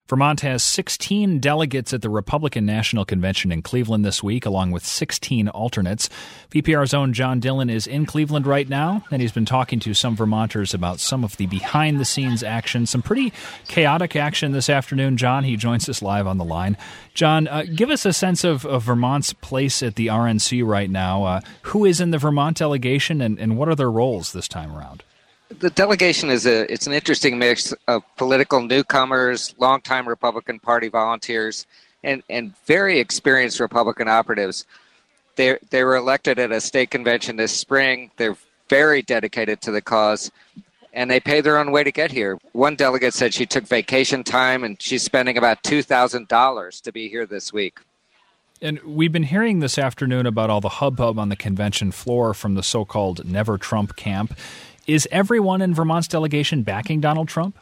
Vermont has 16 delegates at the Republican National Convention in Cleveland this week, along with 16 alternates. VPR's own John Dillon is in Cleveland right now, and he's been talking to some Vermonters about some of the behind-the-scenes action, some pretty chaotic action this afternoon. John, he joins us live on the line. John, give us a sense of Vermont's place at the RNC right now. Who is in the Vermont delegation, and what are their roles this time around? The delegation it's an interesting mix of political newcomers, longtime Republican Party volunteers, and very experienced Republican operatives. They were elected at a state convention this spring. They're very dedicated to the cause, and they pay their own way to get here. One delegate said she took vacation time, and she's spending about $2,000 to be here this week. And we've been hearing this afternoon about all the hubbub on the convention floor from the so-called Never Trump camp. Is everyone in Vermont's delegation backing Donald Trump?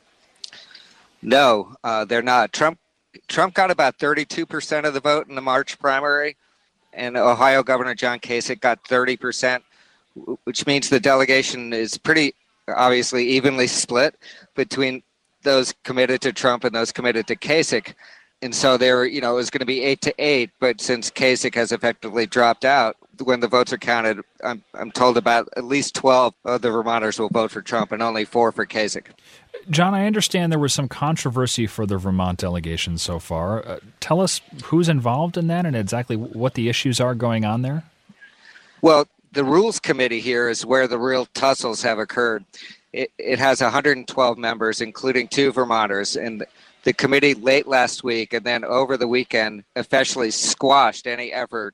No, they're not. Trump got about 32% of the vote in the March primary, and Ohio Governor John Kasich got 30%, which means the delegation is pretty obviously evenly split between those committed to Trump and those committed to Kasich. And so it was going to be 8-8, but since Kasich has effectively dropped out, when the votes are counted, I'm told about at least 12 of the Vermonters will vote for Trump and only 4 for Kasich. John, I understand there was some controversy for the Vermont delegation so far. Tell us who's involved in that and exactly what the issues are going on there. Well, the Rules Committee here is where the real tussles have occurred. It has 112 members, including 2 Vermonters, and the committee late last week and then over the weekend officially squashed any effort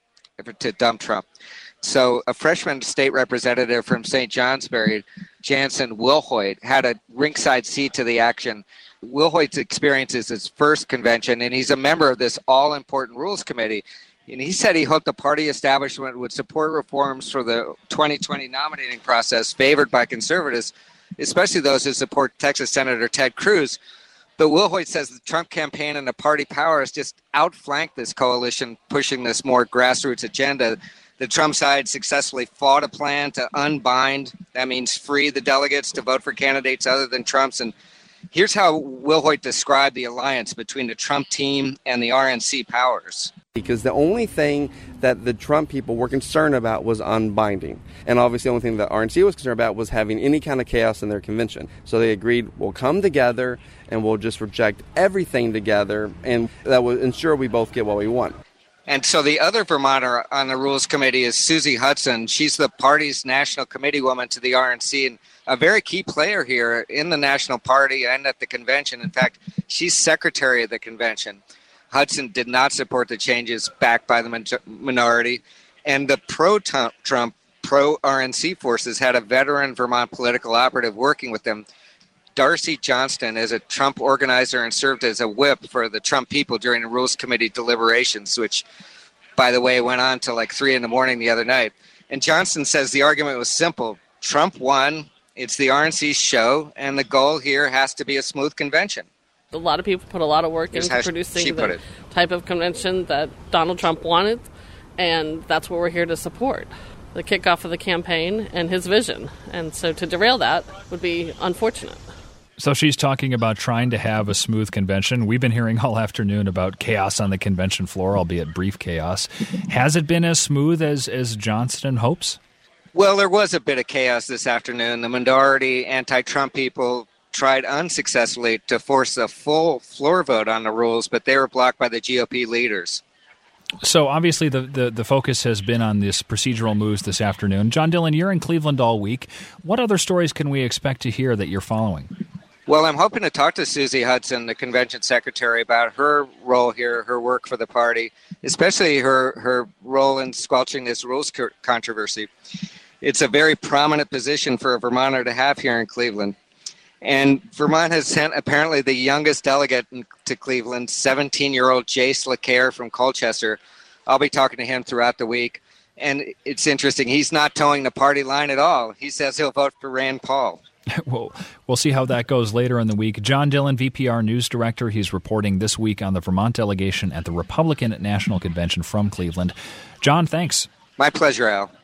to dump Trump. So a freshman state representative from St. Johnsbury, Jansen Wilhoit, had a ringside seat to the action. Wilhoit's experience is his first convention, and he's a member of this all-important Rules Committee. And he said he hoped the party establishment would support reforms for the 2020 nominating process favored by conservatives, especially those who support Texas Senator Ted Cruz. But Wilhoit says the Trump campaign and the party powers just outflanked this coalition, pushing this more grassroots agenda. The Trump side successfully fought a plan to unbind, that means free the delegates to vote for candidates other than Trump's. And here's how Wilhoit described the alliance between the Trump team and the RNC powers. Because the only thing that the Trump people were concerned about was unbinding. And obviously the only thing that RNC was concerned about was having any kind of chaos in their convention. So they agreed, we'll come together and we'll just reject everything together, and that will ensure we both get what we want. And so the other Vermonter on the Rules Committee is Susie Hudson. She's the party's national committee woman to the RNC and a very key player here in the national party and at the convention. In fact, she's secretary of the convention. Hudson did not support the changes backed by the minority, and the pro-Trump, pro-RNC forces had a veteran Vermont political operative working with them. Darcy Johnston is a Trump organizer and served as a whip for the Trump people during the Rules Committee deliberations, which, by the way, went on till like 3 a.m. the other night. And Johnston says the argument was simple. Trump won, it's the RNC's show, and the goal here has to be a smooth convention. A lot of people put a lot of work into producing the type of convention that Donald Trump wanted, and that's what we're here to support, the kickoff of the campaign and his vision. And so to derail that would be unfortunate. So she's talking about trying to have a smooth convention. We've been hearing all afternoon about chaos on the convention floor, albeit brief chaos. Has it been as smooth as Johnston hopes? Well, there was a bit of chaos this afternoon. The minority anti-Trump people tried unsuccessfully to force a full floor vote on the rules, but they were blocked by the GOP leaders. So obviously the focus has been on this procedural moves this afternoon. John Dillon, you're in Cleveland all week. What other stories can we expect to hear that you're following? Well, I'm hoping to talk to Susie Hudson, the convention secretary, about her role here, her work for the party, especially her role in squelching this rules controversy. It's a very prominent position for a Vermonter to have here in Cleveland. And Vermont has sent apparently the youngest delegate to Cleveland, 17-year-old Jace LaCare from Colchester. I'll be talking to him throughout the week. And it's interesting. He's not towing the party line at all. He says he'll vote for Rand Paul. Well, we'll see how that goes later in the week. John Dillon, VPR News Director. He's reporting this week on the Vermont delegation at the Republican National Convention from Cleveland. John, thanks. My pleasure, Al.